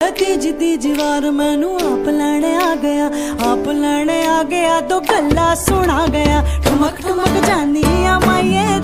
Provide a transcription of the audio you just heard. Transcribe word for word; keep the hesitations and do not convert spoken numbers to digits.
तीजी तीजी वार मैनू आप लैने आ गया, आप लैने आ गया तो गल्ला सुना गया। ठुमक ठुमक जानी आ माइये